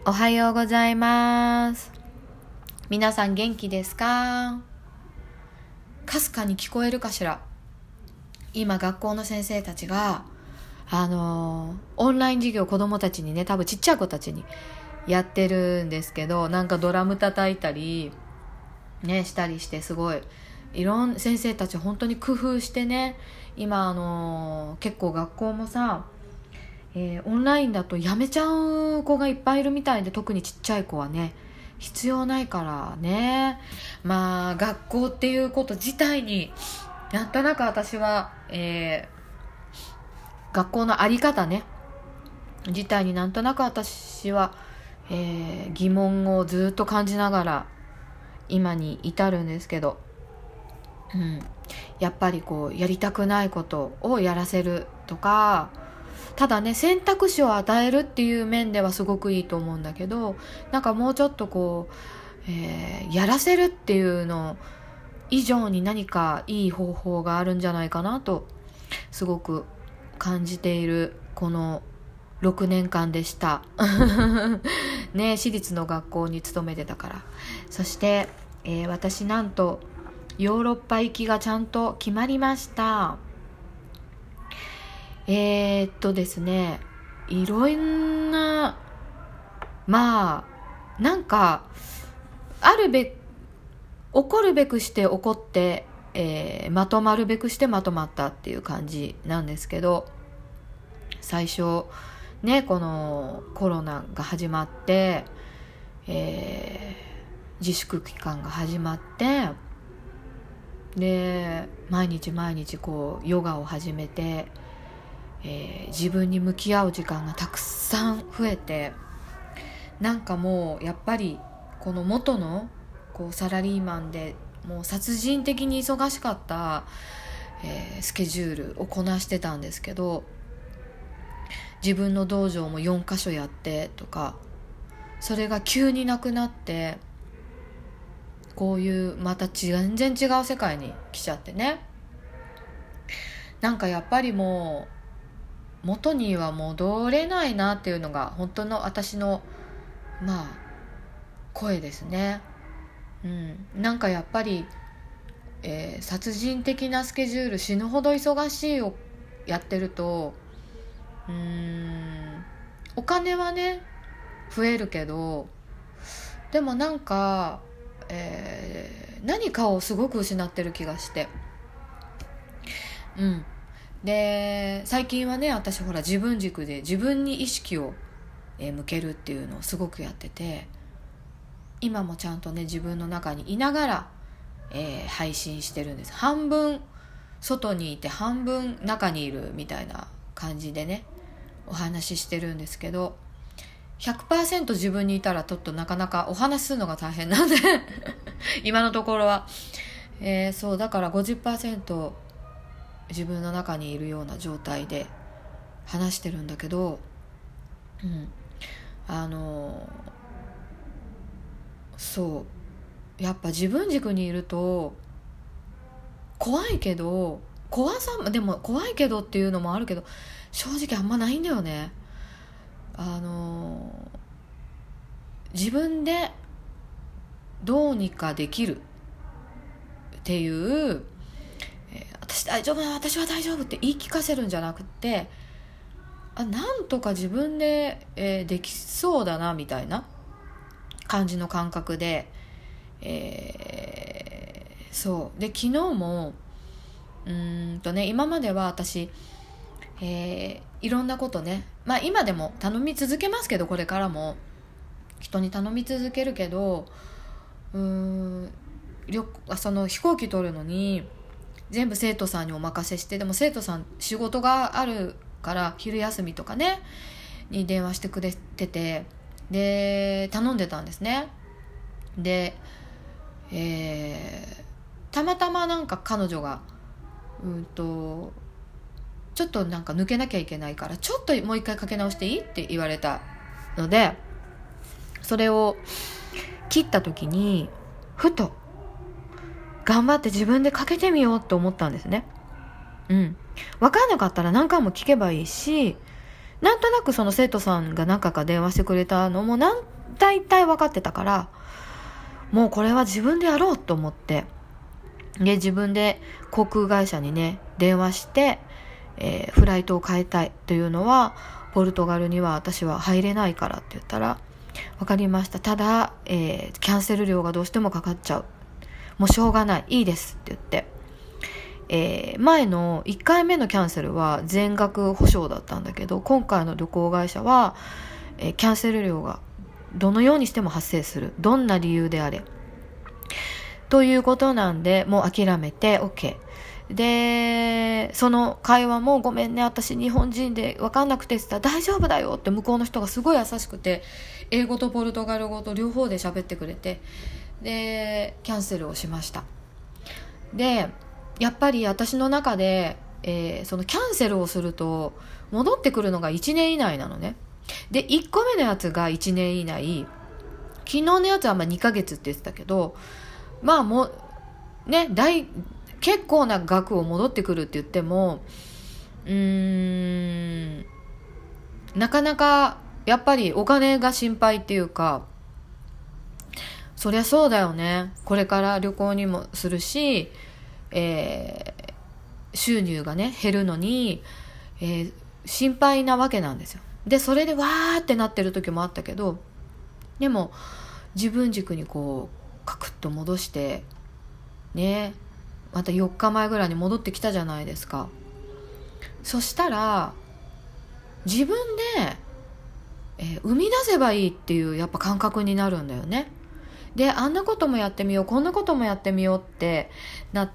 おはようございます。皆さん元気ですか？かすかに聞こえるかしら？今学校の先生たちがオンライン授業子供たちにね、多分ちっちゃい子たちにやってるんですけど、なんかドラム叩いたりねしたりして、すごい先生たち本当に工夫してね、今結構学校もさ、オンラインだとやめちゃう子がいっぱいいるみたいで、特にちっちゃい子はね必要ないからね。まあ学校っていうこと自体になんとなく私は、学校のあり方ね自体になんとなく私は、疑問をずっと感じながら今に至るんですけど、やっぱりこうやりたくないことをやらせるとか、ただね選択肢を与えるっていう面ではすごくいいと思うんだけど、なんかもうちょっとこう、やらせるっていうの以上に何かいい方法があるんじゃないかなとすごく感じているこの6年間でしたね。私立の学校に勤めてたから。そして、私なんとヨーロッパ行きがちゃんと決まりました。ですね、いろんな、まあなんか起こるべくして起こって、まとまるべくしてまとまったっていう感じなんですけど、最初ねこのコロナが始まって、自粛期間が始まって、で毎日こうヨガを始めて、自分に向き合う時間がたくさん増えて、なんかもうやっぱりこの元のこうサラリーマンでもう殺人的に忙しかった、スケジュールをこなしてたんですけど、自分の道場も4カ所やってとか、それが急になくなって、こういうまた全然違う世界に来ちゃってね、なんかやっぱりもう元には戻れないなっていうのが本当の私の声ですね。なんかやっぱり、殺人的なスケジュール、死ぬほど忙しいをやってると、お金はね増えるけど、でもなんか、何かをすごく失ってる気がして、で最近はね、私ほら自分軸で自分に意識を向けるっていうのをすごくやってて、今もちゃんとね自分の中にいながら、配信してるんです。半分外にいて半分中にいるみたいな感じでねお話ししてるんですけど、 100% 自分にいたらちょっとなかなかお話しするのが大変なんで今のところは、そうだから 50% 自分の中にいるような状態で話してるんだけど、そうやっぱ自分軸にいると怖いけど、でも怖いけどっていうのもあるけど、正直あんまないんだよね。自分でどうにかできるっていう、私大丈夫だ、私は大丈夫って言い聞かせるんじゃなくて、なんとか自分で、できそうだなみたいな感じの感覚で、そうで昨日も今までは私、いろんなことね、今でも頼み続けますけど、これからも人に頼み続けるけど、その飛行機取るのに全部生徒さんにお任せして、でも生徒さん仕事があるから昼休みとかねに電話してくれてて、で頼んでたんですね。で、たまたまなんか彼女がちょっとなんか抜けなきゃいけないから、ちょっともう一回かけ直していいって言われたので、それを切った時にふと頑張って自分でかけてみようと思ったんですね。分かんなかったら何回も聞けばいいし、なんとなくその生徒さんが何回か電話してくれたのもなん大体分かってたから、もうこれは自分でやろうと思って、で自分で航空会社にね電話して、フライトを変えたいというのは、ポルトガルには私は入れないからって言ったら、分かりました、ただ、キャンセル料がどうしてもかかっちゃう、もうしょうがない、いいですって言って、前の1回目のキャンセルは全額保証だったんだけど、今回の旅行会社は、キャンセル料がどのようにしても発生する、どんな理由であれということなんで、もう諦めて OK で、その会話も、ごめんね私日本人で分かんなくてって言ったら、大丈夫だよって向こうの人がすごい優しくて、英語とポルトガル語と両方で喋ってくれて、でキャンセルをしました。でやっぱり私の中で、そのキャンセルをすると戻ってくるのが1年以内なのね。で1個目のやつが1年以内、昨日のやつは2ヶ月って言ってたけど、まあもうね、結構な額を戻ってくるって言っても、なかなかやっぱりお金が心配っていうか、そりゃそうだよね、これから旅行にもするし、収入がね減るのに、心配なわけなんですよ。でそれでわーってなってる時もあったけど、でも自分軸にこうカクッと戻してね、また4日前ぐらいに戻ってきたじゃないですか。そしたら自分で、生み出せばいいっていうやっぱ感覚になるんだよね。であんなこともやってみよう、こんなこともやってみようってなって、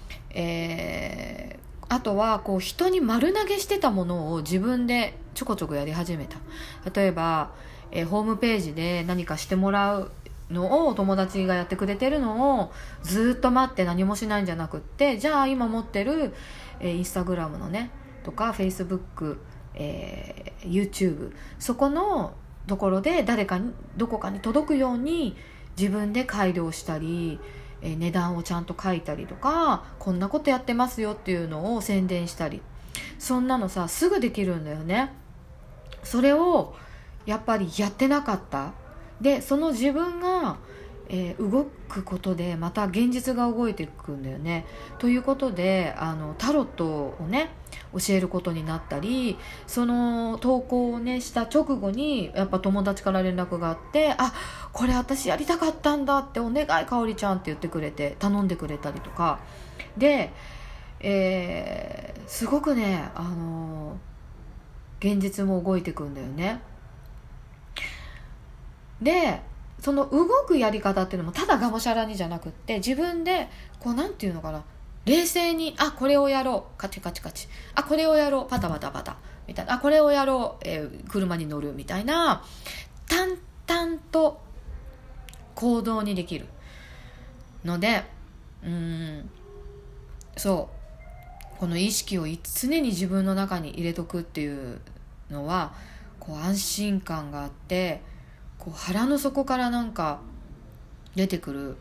あとはこう人に丸投げしてたものを自分でちょこちょこやり始めた。例えば、ホームページで何かしてもらうのを友達がやってくれてるのをずっと待って何もしないんじゃなくって、じゃあ今持ってる、インスタグラムのねとかフェイスブック、YouTube そこのところでどこかに届くように自分で改良したり、値段をちゃんと書いたりとか、こんなことやってますよっていうのを宣伝したり、そんなのさすぐできるんだよね。それをやっぱりやってなかった。でその自分が、動くことでまた現実が動いていくんだよね。ということでタロットをね教えることになったり、その投稿をねした直後にやっぱ友達から連絡があって、あ、これ私やりたかったんだって、お願いかおりちゃんって言ってくれて頼んでくれたりとかで、すごくね現実も動いていくんだよね。でその動くやり方っていうのもただがむしゃらにじゃなくって、自分でこうなんていうのかな、冷静に、あ、これをやろう、カチカチカチ、あ、これをやろう、パタパタパタみたいな、あ、これをやろう、車に乗るみたいな、淡々と行動にできるので、そうこの意識を常に自分の中に入れとくっていうのはこう安心感があって、こう腹の底からなんか出てくる、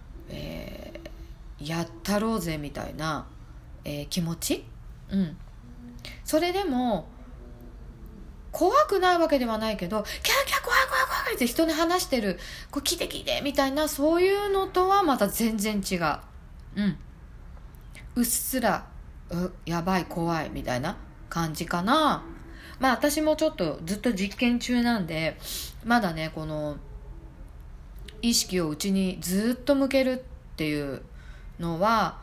やったろうぜみたいな、気持ち、それでも怖くないわけではないけど、キャーキャー怖い怖い怖いって人に話してる、こう聞いて聞いてみたいな、そういうのとはまた全然違う。うっすらやばい怖いみたいな感じかな。まあ私もちょっとずっと実験中なんで、まだねこの意識を内にずっと向けるっていうのは、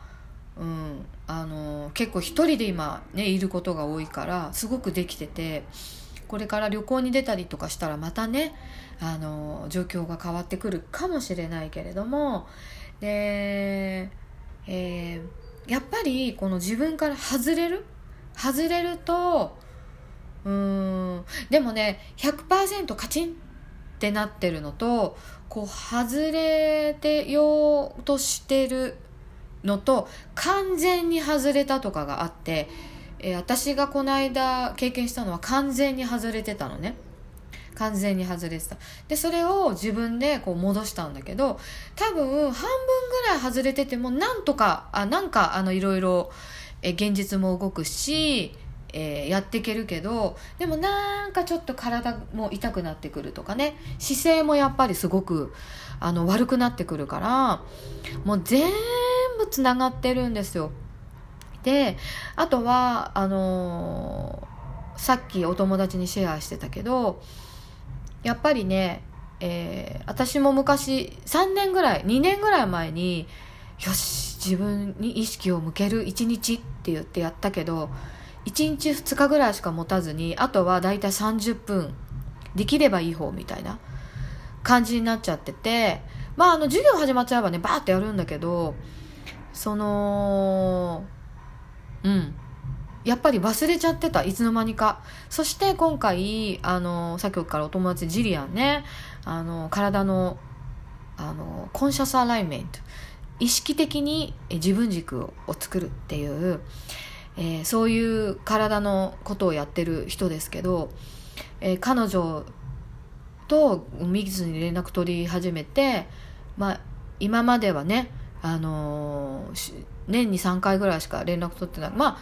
結構一人で今ねいることが多いからすごくできてて、これから旅行に出たりとかしたらまたね状況が変わってくるかもしれないけれども、で、やっぱりこの自分から外れるとでもね 100% カチンってなってるのと、こう外れてようとしてるのと完全に外れたとかがあって、私がこの間経験したのは完全に外れてたのね。完全に外れてた。でそれを自分でこう戻したんだけど、多分半分ぐらい外れててもなんとかなんかいろいろ現実も動くし、 やっていけるけど、でもなんかちょっと体も痛くなってくるとかね、姿勢もやっぱりすごく悪くなってくるから、もう全部つながってるんですよ。で、あとはさっきお友達にシェアしてたけど、やっぱりね、私も昔2年ぐらい前に、よし自分に意識を向ける1日って言ってやったけど、1日2日ぐらいしか持たずに、あとはだいたい30分できればいい方みたいな感じになっちゃってて、授業始まっちゃえばねバーってやるんだけど、やっぱり忘れちゃってた、いつの間にか。そして今回さっきからお友達ジリアンね、体のコンシャスアライメント、意識的に自分軸を作るっていう、そういう体のことをやってる人ですけど、彼女と密に連絡取り始めて、今まではね、年に3回ぐらいしか連絡取ってない、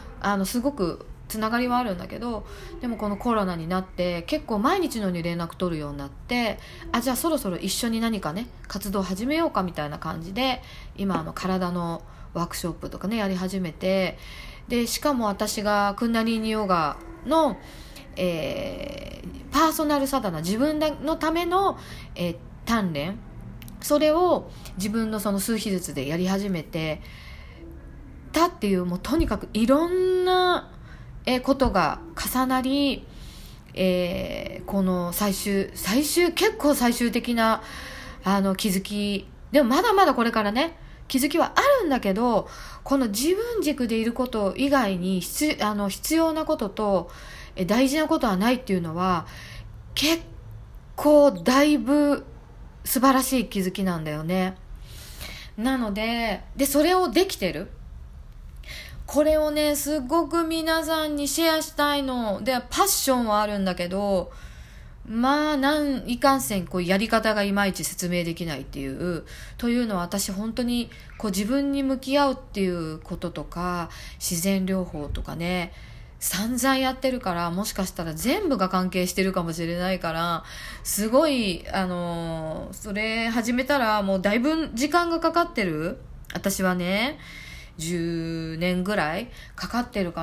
すごくつながりはあるんだけど、でもこのコロナになって結構毎日のように連絡取るようになって、じゃあそろそろ一緒に何かね活動を始めようかみたいな感じで、今体のワークショップとかねやり始めて、でしかも私がクンダリーニヨガの、パーソナルサダナ、自分のための、鍛錬、それを自分のその数日ずつでやり始めてたっていう、もうとにかくいろんなことが重なり、この最終結構最終的な気づきでも、まだまだこれからね気づきはあるんだけど、この自分軸でいること以外に必要なことと大事なことはないっていうのは、結構だいぶ素晴らしい気づきなんだよね。なのでそれをできてる、これをねすごく皆さんにシェアしたいので、パッションはあるんだけど、いかんせんやり方がいまいち説明できないっていう、というのは私本当に自分に向き合うっていうこととか、自然療法とかね散々やってるから、もしかしたら全部が関係してるかもしれないから、すごいそれ始めたらもうだいぶ時間がかかってる。私はね10年ぐらいかかってるから、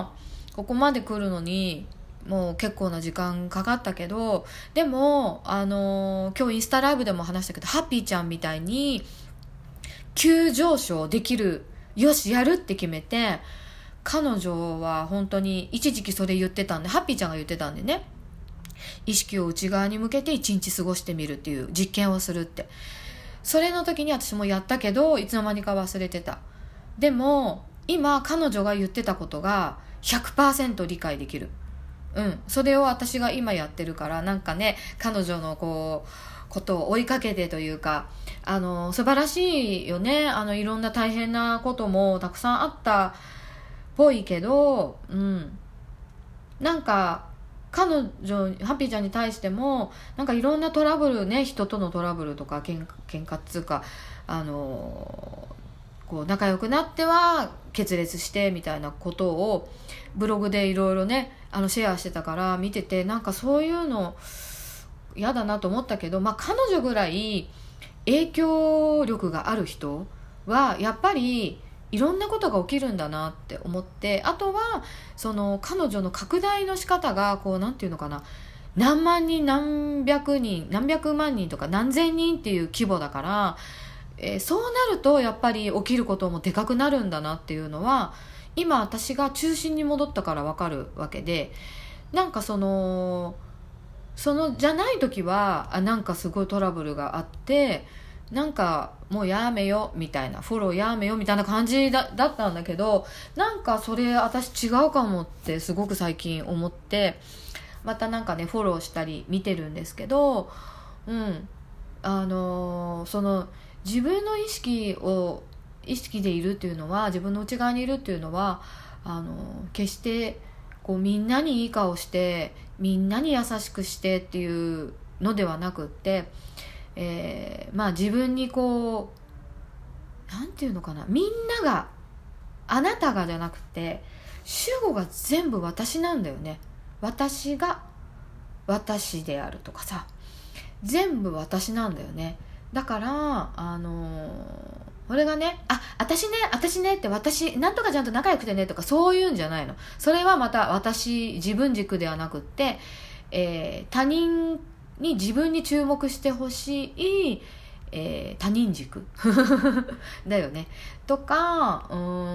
ここまで来るのにもう結構な時間かかったけど、でも今日インスタライブでも話したけど、ハッピーちゃんみたいに急上昇できる、よしやるって決めて、彼女は本当に一時期それ言ってたんで、ハッピーちゃんが言ってたんでね、意識を内側に向けて一日過ごしてみるっていう実験をするって。それの時に私もやったけど、いつの間にか忘れてた。でも今彼女が言ってたことが 100% 理解できる。それを私が今やってるから、なんかね彼女のことを追いかけてというか、素晴らしいよね。いろんな大変なこともたくさんあったっぽいけど、なんか彼女ハッピーちゃんに対してもなんかいろんなトラブルね、人とのトラブルとか喧嘩っつうか、仲良くなっては決裂してみたいなことをブログでいろいろねシェアしてたから、見ててなんかそういうの嫌だなと思ったけど、彼女ぐらい影響力がある人はやっぱりいろんなことが起きるんだなって思って、あとはその彼女の拡大の仕方がなんていうのかな、何万人何百人何百万人とか何千人っていう規模だから、そうなるとやっぱり起きることもでかくなるんだなっていうのは今私が中心に戻ったから分かるわけで、なんかそのじゃない時はなんかすごいトラブルがあって、なんかもうやめよみたいな、フォローやめよみたいな感じだったんだけど、なんかそれ私違うかもってすごく最近思って、またなんかねフォローしたり見てるんですけど、その自分の意識でいるっていうのは、自分の内側にいるっていうのは決してみんなにいい顔してみんなに優しくしてっていうのではなくって、自分になんていうのかな、みんながあなたがじゃなくて主語が全部私なんだよね。私が私であるとかさ、全部私なんだよね。だからこれがね、私ねって私なんとかちゃんと仲良くてねとかそういうんじゃないの。それはまた自分軸ではなくって、他人に自分に注目してほしい、他人軸だよね。とか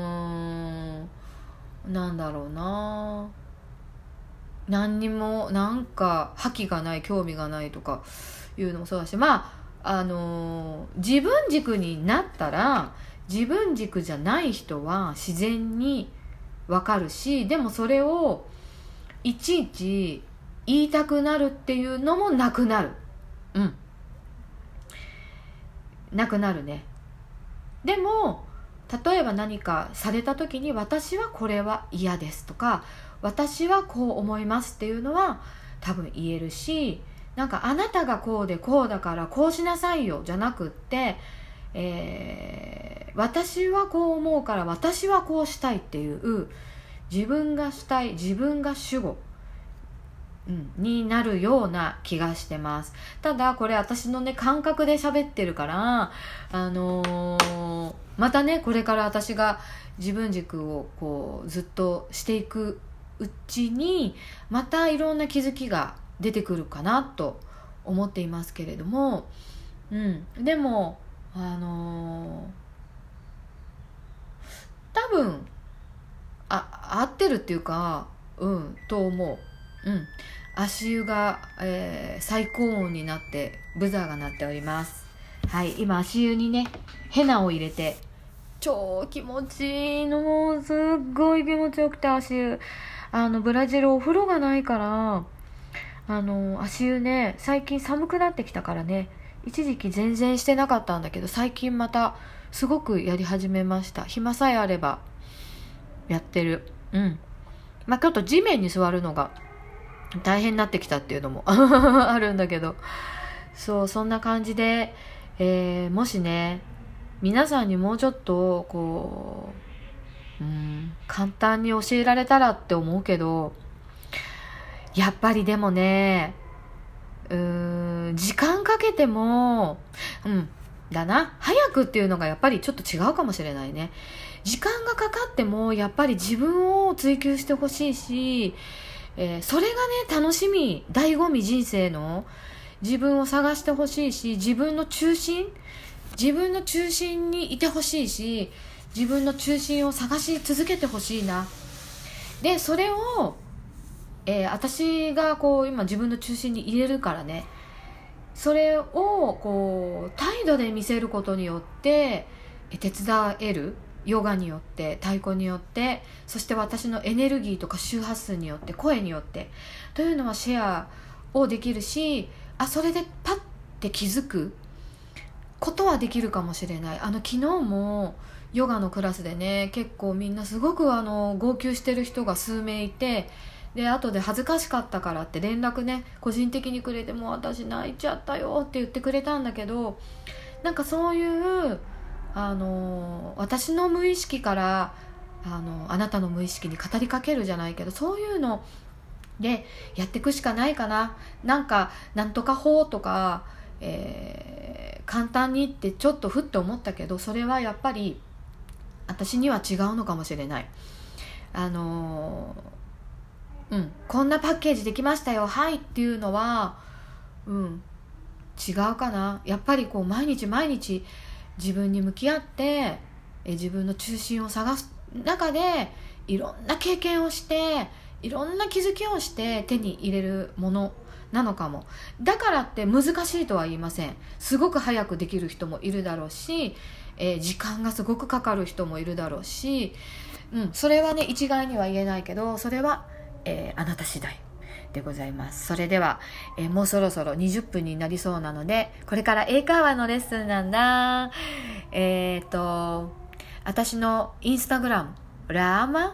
なんだろうな、何にもなんか覇気がない、興味がないとかいうのもそうだし、自分軸になったら自分軸じゃない人は自然にわかるし、でもそれをいちいち言いたくなるっていうのもなくなる。なくなるね。でも例えば何かされた時に私はこれは嫌ですとか私はこう思いますっていうのは多分言えるし、なんかあなたがこうでこうだからこうしなさいよじゃなくって、私はこう思うから私はこうしたいっていう自分がしたい、自分が主語、になるような気がしてます。ただこれ私のね感覚で喋ってるからまたねこれから私が自分軸をこうずっとしていくうちにまたいろんな気づきが出てくるかなと思っていますけれども、でも多分合ってるっていうかと思う。足湯が、最高音になってブザーが鳴っております。はい、今足湯にねヘナを入れて超気持ちいいの、もうすっごい気持ちよくて、足湯ブラジルお風呂がないから足湯ね最近寒くなってきたからね、一時期全然してなかったんだけど最近またすごくやり始めました。暇さえあればやってる。ちょっと地面に座るのが大変になってきたっていうのもあるんだけど、そんな感じで、もしね皆さんにもうちょっとこう簡単に教えられたらって思うけど、やっぱりでもね時間かけてもだな、早くっていうのがやっぱりちょっと違うかもしれないね。時間がかかってもやっぱり自分を追求してほしいし、それがね楽しみ、醍醐味、人生の自分を探してほしいし、自分の中心にいてほしいし、自分の中心を探し続けてほしいな。でそれを、私がこう今自分の中心に入れるからね、それをこう態度で見せることによって手伝える、ヨガによって太鼓によって、そして私のエネルギーとか周波数によって声によってというのはシェアをできるし、それでパッて気づくことはできるかもしれない。昨日もヨガのクラスでね結構みんなすごく号泣してる人が数名いて、で後で恥ずかしかったからって連絡ね個人的にくれて、もう私泣いちゃったよって言ってくれたんだけど、なんかそういう私の無意識からあなたの無意識に語りかけるじゃないけど、そういうのでやっていくしかないかな。なんとか法とか、簡単にってちょっとふって思ったけど、それはやっぱり私には違うのかもしれない。こんなパッケージできましたよはいっていうのは違うかな。やっぱりこう毎日自分に向き合って自分の中心を探す中でいろんな経験をしていろんな気づきをして手に入れるものなのかも。だからって難しいとは言いません。すごく早くできる人もいるだろうし、時間がすごくかかる人もいるだろうし、それはね一概には言えないけど、それは、あなた次第でございます。それでは、もうそろそろ20分になりそうなので、これから英会話のレッスンなんだ。私のインスタグラムラーマ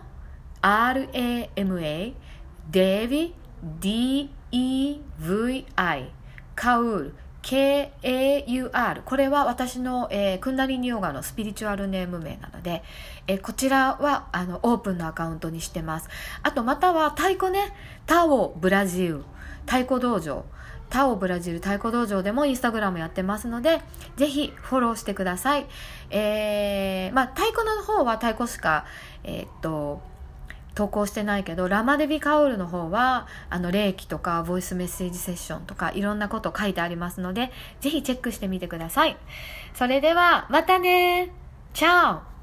RAMA デビ DEVI カウル KAUR、 これは私の、クンダリニヨガのスピリチュアルネーム名なので、こちらはオープンのアカウントにしてます。あとまたは太鼓ね、タオブラジル太鼓道場、タオブラジル太鼓道場でもインスタグラムやってますので、ぜひフォローしてください。太鼓の方は太鼓しか投稿してないけど、ラマデビカオルの方は霊気とかボイスメッセージセッションとかいろんなこと書いてありますので、ぜひチェックしてみてください。それではまたね。チャオ。